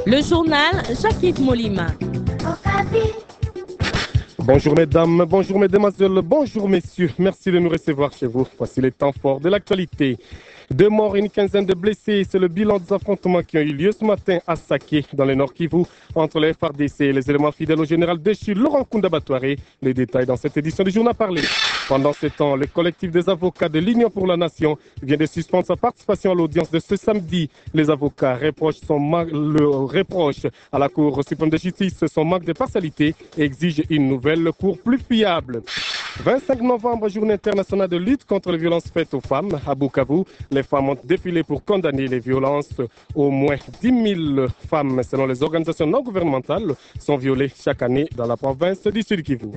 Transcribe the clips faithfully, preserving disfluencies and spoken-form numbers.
Le journal Jacques Molima. Bonjour mesdames, bonjour mesdemoiselles, bonjour messieurs. Merci de nous recevoir chez vous. Voici les temps forts de l'actualité. Deux morts et une quinzaine de blessés, c'est le bilan des affrontements qui ont eu lieu ce matin à Saké, dans le Nord Kivu, entre les F R D C et les éléments fidèles au général déchu Laurent Nkunda Batouaré. Les détails dans cette édition du journal parlé. Pendant ce temps, le collectif des avocats de l'Union pour la Nation vient de suspendre sa participation à l'audience de ce samedi. Les avocats reprochent, son le reprochent à la Cour suprême de justice son manque de partialité et exigent une nouvelle cour plus fiable. vingt-cinq novembre, journée internationale de lutte contre les violences faites aux femmes. À Bukavu, les femmes ont défilé pour condamner les violences. Au moins dix mille femmes, selon les organisations non gouvernementales, sont violées chaque année dans la province du Sud Kivu.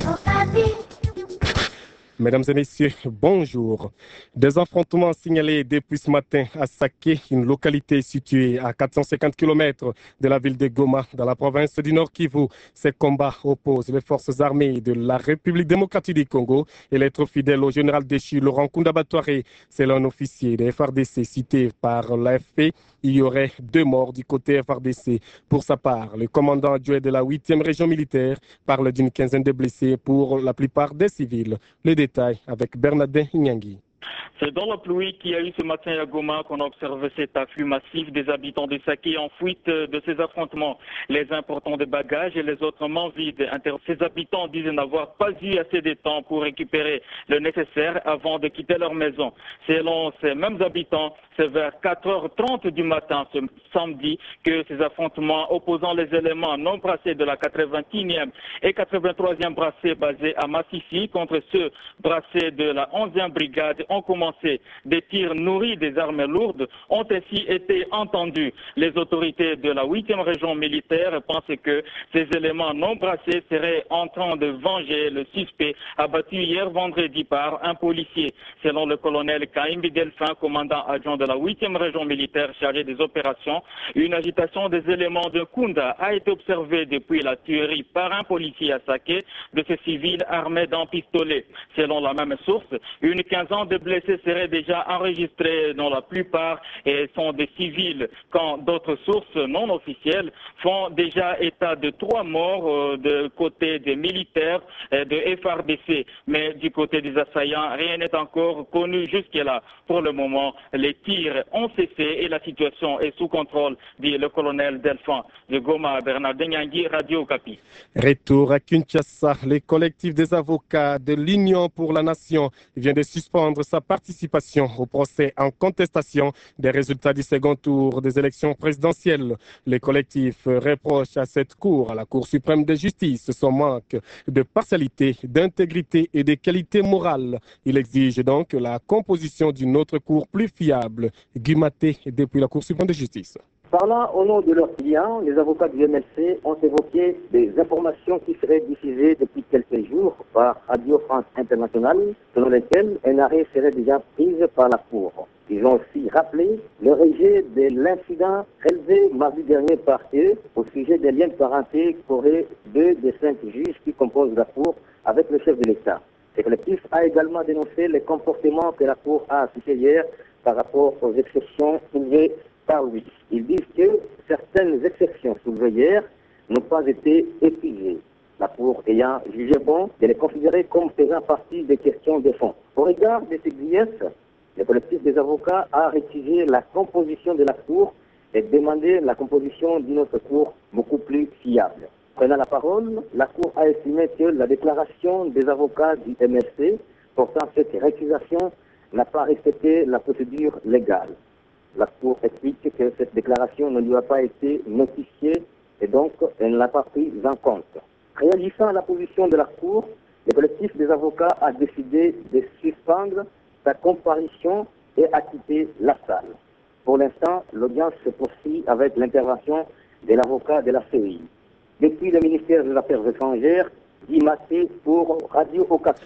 Mesdames et messieurs, bonjour. Des affrontements signalés depuis ce matin à Saké, une localité située à quatre cent cinquante kilomètres de la ville de Goma, dans la province du Nord Kivu. Ces combats opposent les forces armées de la République démocratique du Congo et les troupes fidèles au général déchu Laurent Nkunda Batouaré. C'est un officier des F R D C cité par l'A F P. Il y aurait deux morts du côté F R D C. Pour sa part, le commandant adjoint de la huitième région militaire parle d'une quinzaine de blessés, pour la plupart des civils. Les détails avec Bernardin Nyangui. C'est dans la pluie qu'il y a eu ce matin à Goma qu'on a observé cet afflux massif des habitants de Saké en fuite de ces affrontements. Les importants de bagages et les autres mains vides. Ces habitants disent n'avoir pas eu assez de temps pour récupérer le nécessaire avant de quitter leur maison. Selon ces mêmes habitants, c'est vers quatre heures trente du matin ce samedi que ces affrontements opposant les éléments non brassés de la quatre-vingt-unième et quatre-vingt-troisième brassée basée à Massissi contre ceux brassés de la onzième brigade ont commencé. Des tirs nourris des armes lourdes ont ainsi été entendus. Les autorités de la huitième région militaire pensent que ces éléments non brassés seraient en train de venger le suspect abattu hier vendredi par un policier. Selon le colonel Kaimbi Delphin, commandant adjoint de la huitième région militaire chargé des opérations, une agitation des éléments de Nkunda a été observée depuis la tuerie par un policier à Saké de ces civils armés d'un pistolet. Selon la même source, une quinzaine de blessés seraient déjà enregistrés dont la plupart et sont des civils, quand d'autres sources non officielles font déjà état de trois morts euh, de côté des militaires euh, de F R D C. Mais du côté des assaillants, rien n'est encore connu jusque-là. Pour le moment, les tirs ont cessé et la situation est sous contrôle, dit le colonel Delphin. De Goma, Bernard Nyangui, Radio Okapi. Retour à Kinshasa, le collectif des avocats de l'Union pour la Nation vient de suspendre sa participation au procès en contestation des résultats du second tour des élections présidentielles. Le collectif reproche à cette cour, à la Cour suprême de justice, son manque de partialité, d'intégrité et de qualité morale. Il exige donc la composition d'une autre cour plus fiable. Guimaté depuis la Cour suprême de justice. Parlant au nom de leurs clients, les avocats du M L C ont évoqué des informations qui seraient diffusées depuis quelques jours par Radio France Internationale, selon lesquelles un arrêt serait déjà pris par la Cour. Ils ont aussi rappelé le rejet de l'incident relevé mardi dernier par eux au sujet des liens de parenté qu'auraient deux des cinq juges qui composent la Cour avec le chef de l'État. Le collectif a également dénoncé les comportements que la Cour a affichés hier par rapport aux exceptions soulevées par lui. Ils disent que certaines exceptions soulevées hier n'ont pas été épuisées, la Cour ayant jugé bon de les considérer comme faisant partie des questions de fond. Au regard de ces griefs, le collectif des avocats a récusé la composition de la Cour et demandé la composition d'une autre Cour beaucoup plus fiable. Prenant la parole, la Cour a estimé que la déclaration des avocats du M L C portant cette récusation n'a pas respecté la procédure légale. La Cour explique que cette déclaration ne lui a pas été notifiée et donc elle ne l'a pas prise en compte. Réagissant à la position de la Cour, le collectif des avocats a décidé de suspendre sa comparution et a quitté la salle. Pour l'instant, l'audience se poursuit avec l'intervention de l'avocat de la C E I. Depuis le ministère des Affaires étrangères, Guy Maté pour Radio Okapi.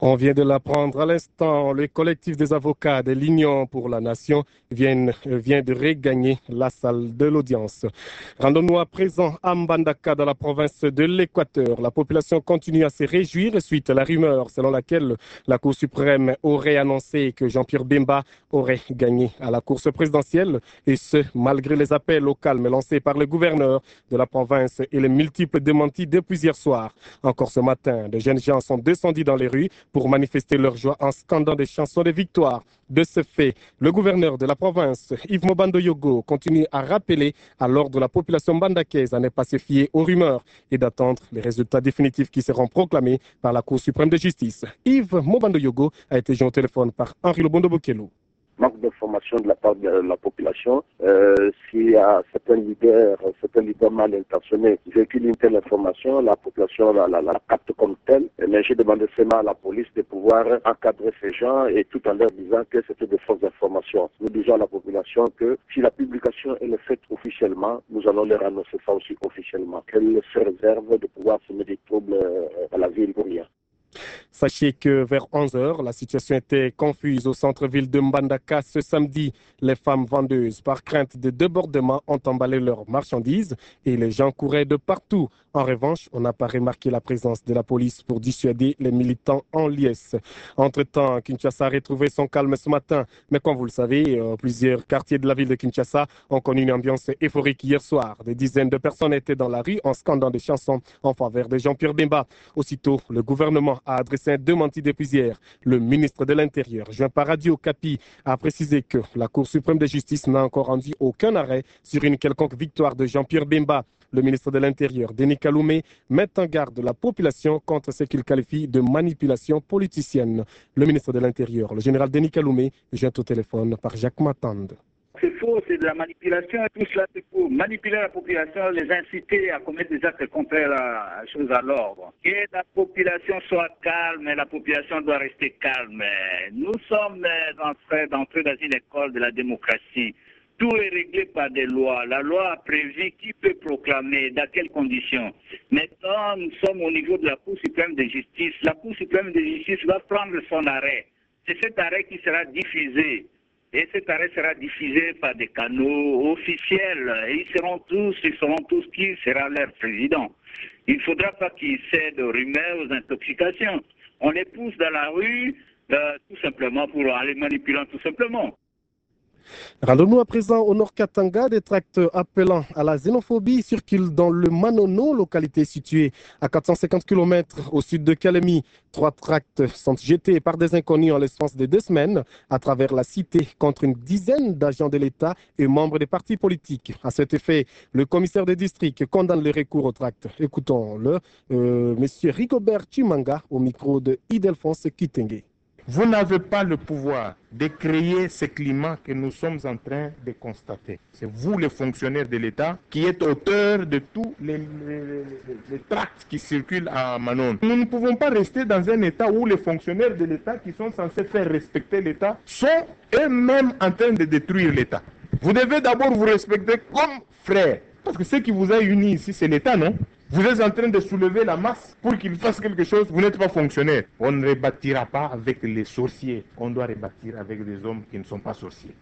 On vient de l'apprendre à l'instant, le collectif des avocats de l'Union pour la Nation vient, vient de regagner la salle de l'audience. Rendons-nous à présent à Mbandaka dans la province de l'Équateur. La population continue à se réjouir suite à la rumeur selon laquelle la Cour suprême aurait annoncé que Jean-Pierre Bemba aurait gagné à la course présidentielle, et ce, malgré les appels au calme lancés par le gouverneur de la province et les multiples démentis depuis hier soir. Encore ce matin, de jeunes gens sont descendus dans les rues pour manifester leur joie en scandant des chansons de victoire. De ce fait, le gouverneur de la province, Yves Mobando Yogo, continue à rappeler à l'ordre de la population mbandakaise à ne pas se fier aux rumeurs et d'attendre les résultats définitifs qui seront proclamés par la Cour suprême de justice. Yves Mobando Yogo a été joint au téléphone par Henri Lobondo Bokelo. Manque d'information de la part de la population. Euh, S'il y a certains leaders, certains leaders mal intentionnés qui véhiculent une telle information, la population la, la, la capte comme telle. Mais j'ai demandé seulement à la police de pouvoir encadrer ces gens et tout en leur disant que c'était de fausses informations. Nous disons à la population que si la publication est faite officiellement, nous allons leur annoncer ça aussi officiellement. Qu'elle se réserve de pouvoir semer des troubles à la ville pour rien. Sachez que vers onze heures, la situation était confuse au centre-ville de Mbandaka ce samedi. Les femmes vendeuses, par crainte de débordement, ont emballé leurs marchandises et les gens couraient de partout. En revanche, on n'a pas remarqué la présence de la police pour dissuader les militants en liesse. Entre-temps, Kinshasa a retrouvé son calme ce matin. Mais comme vous le savez, plusieurs quartiers de la ville de Kinshasa ont connu une ambiance euphorique hier soir. Des dizaines de personnes étaient dans la rue en scandant des chansons en faveur de Jean-Pierre Bemba. Aussitôt, le gouvernement a adressé un démenti depuis hier. Le ministre de l'Intérieur, joint par Radio Okapi, a précisé que la Cour suprême de justice n'a encore rendu aucun arrêt sur une quelconque victoire de Jean-Pierre Bemba. Le ministre de l'Intérieur, Denis Kaloumé, met en garde la population contre ce qu'il qualifie de manipulation politicienne. Le ministre de l'Intérieur, le général Denis Kaloumé, joint au téléphone par Jacques Matande. C'est faux, c'est de la manipulation. Tout cela, c'est pour manipuler la population, les inciter à commettre des actes contraires à la chose à l'ordre. Que la population soit calme, la population doit rester calme. Nous sommes d'entrer dans une école de la démocratie. Tout est réglé par des lois. La loi a prévu qui peut proclamer, dans quelles conditions. Maintenant, nous sommes au niveau de la Cour suprême de justice. La Cour suprême de justice va prendre son arrêt. C'est cet arrêt qui sera diffusé. Et cet arrêt sera diffusé par des canaux officiels. Et ils seront tous, ils seront tous qui sera leur président. Il ne faudra pas qu'ils cèdent aux rumeurs, aux intoxications. On les pousse dans la rue, euh, tout simplement pour aller manipulant tout simplement. Rendons-nous à présent au Nord Katanga. Des tracts appelant à la xénophobie circulent dans le Manono, localité située à quatre cent cinquante kilomètres au sud de Kalemi. Trois tracts sont jetés par des inconnus en l'espace de deux semaines à travers la cité contre une dizaine d'agents de l'État et membres des partis politiques. À cet effet, le commissaire de district condamne le recours aux tracts. Écoutons-le, euh, M. Rigobert Chimanga au micro de Idelphonse Kitenge. Vous n'avez pas le pouvoir de créer ce climat que nous sommes en train de constater. C'est vous, les fonctionnaires de l'État, qui êtes auteurs de tous les, les, les, les tracts qui circulent à Manon. Nous ne pouvons pas rester dans un État où les fonctionnaires de l'État qui sont censés faire respecter l'État sont eux-mêmes en train de détruire l'État. Vous devez d'abord vous respecter comme frères. Parce que ce qui vous a unis ici, c'est l'État, non ? Vous êtes en train de soulever la masse pour qu'il fasse quelque chose, vous n'êtes pas fonctionnaire. On ne rebâtira pas avec les sorciers, on doit rebâtir avec des hommes qui ne sont pas sorciers.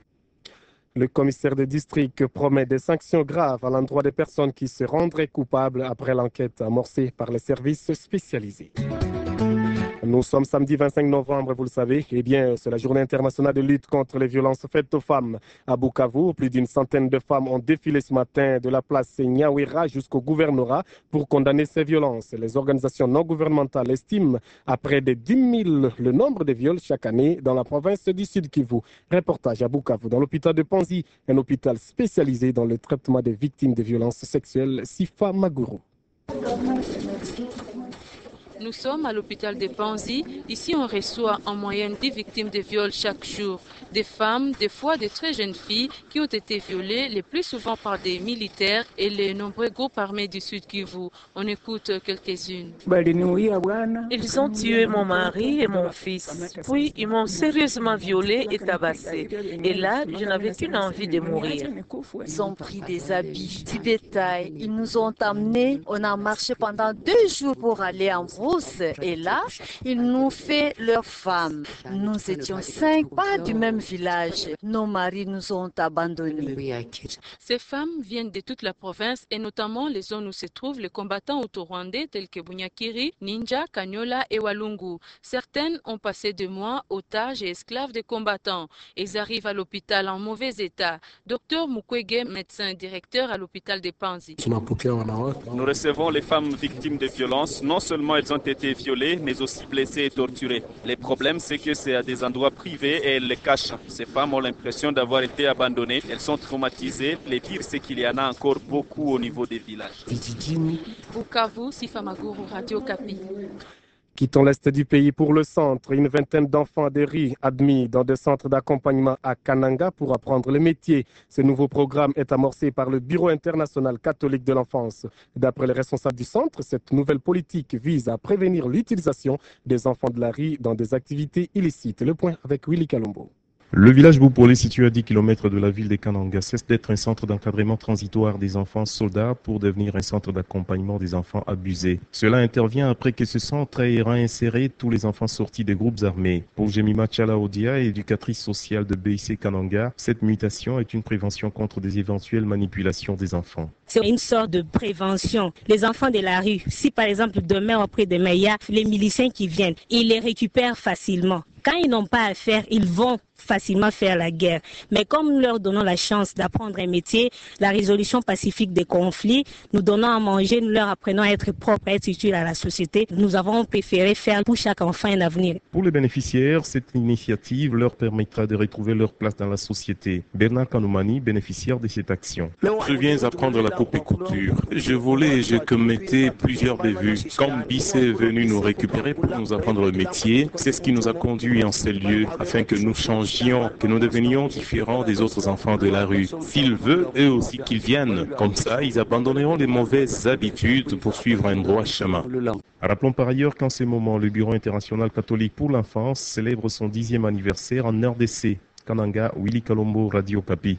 Le commissaire de district promet des sanctions graves à l'endroit des personnes qui se rendraient coupables après l'enquête amorcée par les services spécialisés. Nous sommes samedi vingt-cinq novembre, vous le savez. Eh bien, c'est la journée internationale de lutte contre les violences faites aux femmes. À Bukavu, plus d'une centaine de femmes ont défilé ce matin de la place Nyawera jusqu'au gouvernorat pour condamner ces violences. Les organisations non gouvernementales estiment à près de dix mille le nombre de viols chaque année dans la province du Sud Kivu. Reportage à Bukavu, dans l'hôpital de Panzi, un hôpital spécialisé dans le traitement des victimes de violences sexuelles, Sifa Maguru. Nous sommes à l'hôpital de Panzi. Ici, on reçoit en moyenne dix victimes de viol chaque jour. Des femmes, des fois de très jeunes filles qui ont été violées, le plus souvent par des militaires et les nombreux groupes armés du Sud Kivu. On écoute quelques-unes. Ils ont tué mon mari et mon fils. Puis, ils m'ont sérieusement violée et tabassée. Et là, je n'avais qu'une envie de mourir. Ils ont pris des habits, des détails. Ils nous ont amenés. On a marché pendant deux jours pour aller en route. tous. Et là, ils nous fait leurs femmes. Nous étions cinq, pas du même village. Nos maris nous ont abandonnés. Ces femmes viennent de toute la province et notamment les zones où se trouvent les combattants auto-rwandais tels que Bunyakiri, Ninja, Kanyola et Walungu. Certaines ont passé deux mois otages et esclaves des combattants. Ils arrivent à l'hôpital en mauvais état. Docteur Mukwege, médecin directeur à l'hôpital de Panzi. Nous recevons les femmes victimes de violences. Non seulement elles ont été violées, mais aussi blessées et torturées. Le problème, c'est que c'est à des endroits privés et elles les cachent. Ces femmes ont l'impression d'avoir été abandonnées. Elles sont traumatisées. Le pire, c'est qu'il y en a encore beaucoup au niveau des villages. Bukavu, Sifa Maguru, Radio Kapi. Quittons l'est du pays pour le centre. Une vingtaine d'enfants de riz admis dans des centres d'accompagnement à Kananga pour apprendre le métier. Ce nouveau programme est amorcé par le Bureau international catholique de l'enfance. D'après les responsables du centre, cette nouvelle politique vise à prévenir l'utilisation des enfants de la riz dans des activités illicites. Le point avec Willy Kalombo. Le village Boupolé, situé à dix kilomètres de la ville de Kananga, cesse d'être un centre d'encadrement transitoire des enfants soldats pour devenir un centre d'accompagnement des enfants abusés. Cela intervient après que ce centre ait réinséré tous les enfants sortis des groupes armés. Pour Jemima Chalaodia, éducatrice sociale de B I C Kananga, cette mutation est une prévention contre des éventuelles manipulations des enfants. C'est une sorte de prévention. Les enfants de la rue, si par exemple demain ou après-demain, il y a les miliciens qui viennent, ils les récupèrent facilement. Quand ils n'ont pas à faire, ils vont facilement faire la guerre. Mais comme nous leur donnons la chance d'apprendre un métier, la résolution pacifique des conflits, nous donnons à manger, nous leur apprenons à être propres, à être utiles à la société, nous avons préféré faire pour chaque enfant un avenir. Pour les bénéficiaires, cette initiative leur permettra de retrouver leur place dans la société. Bernard Kanoumani, bénéficiaire de cette action. Je viens apprendre la coupe et couture. Je volais et je commettais plusieurs bévues. Quand Bis est venu nous récupérer pour nous apprendre le métier, c'est ce qui nous a conduit en ces lieux afin que nous changions, que nous devenions différents des autres enfants de la rue. S'il veut, eux aussi qu'ils viennent. Comme ça, ils abandonneront les mauvaises habitudes pour suivre un droit chemin. Rappelons par ailleurs qu'en ce moment, le Bureau international catholique pour l'enfance célèbre son dixième anniversaire en R D C. Kananga, Willy Kalombo, Radio Kapi.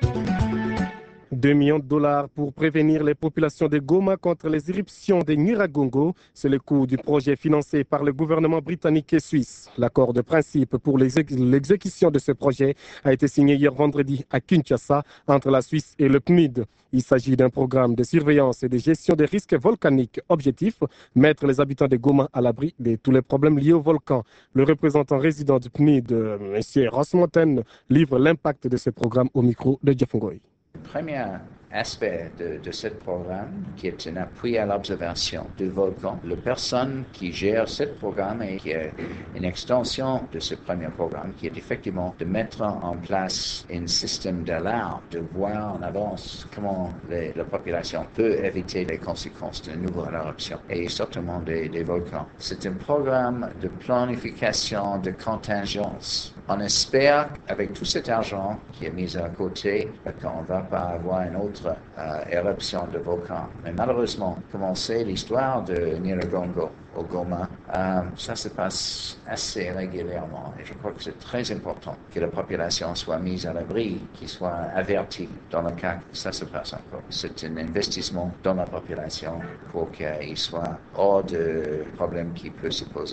deux millions de dollars pour prévenir les populations de Goma contre les éruptions de Nyiragongo. C'est le coût du projet financé par le gouvernement britannique et suisse. L'accord de principe pour l'exécution de ce projet a été signé hier vendredi à Kinshasa entre la Suisse et le P N U D. Il s'agit d'un programme de surveillance et de gestion des risques volcaniques. Objectif, mettre les habitants de Goma à l'abri de tous les problèmes liés au volcan. Le représentant résident du P N U D, M. Ross Montaine, livre l'impact de ce programme au micro de Jeff Ngoy. Le premier aspect de, de ce programme, qui est un appui à l'observation du volcan, la personne qui gère ce programme et qui est une extension de ce premier programme, qui est effectivement de mettre en place un système d'alarme, de voir en avance comment les, la population peut éviter les conséquences d'une nouvelle éruption et certainement des, des volcans. C'est un programme de planification de contingence. On espère, avec tout cet argent qui est mis à côté, qu'on ne va pas avoir une autre euh, éruption de volcan. Mais malheureusement, comme on sait l'histoire de Nyiragongo au Goma, euh, ça se passe assez régulièrement. Et je crois que c'est très important que la population soit mise à l'abri, qu'il soit averti dans le cas que ça se passe encore. C'est un investissement dans la population pour qu'il soit hors de problèmes qui peuvent se poser.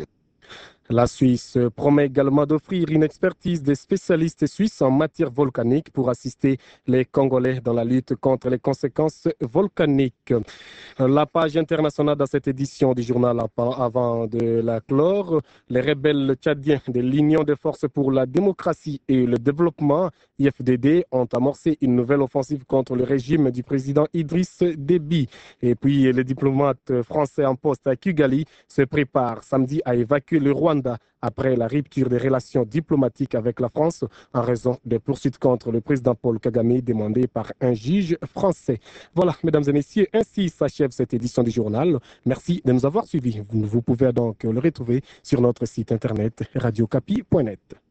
La Suisse promet également d'offrir une expertise des spécialistes suisses en matière volcanique pour assister les Congolais dans la lutte contre les conséquences volcaniques. La page internationale dans cette édition du journal avant de la clore, les rebelles tchadiens de l'Union des forces pour la démocratie et le développement, I F D D, ont amorcé une nouvelle offensive contre le régime du président Idriss Déby. Et puis les diplomates français en poste à Kigali se préparent samedi à évacuer le Rwanda après la rupture des relations diplomatiques avec la France en raison des poursuites contre le président Paul Kagame demandées par un juge français. Voilà, mesdames et messieurs, ainsi s'achève cette édition du journal. Merci de nous avoir suivis. Vous pouvez donc le retrouver sur notre site internet radio kapi point net.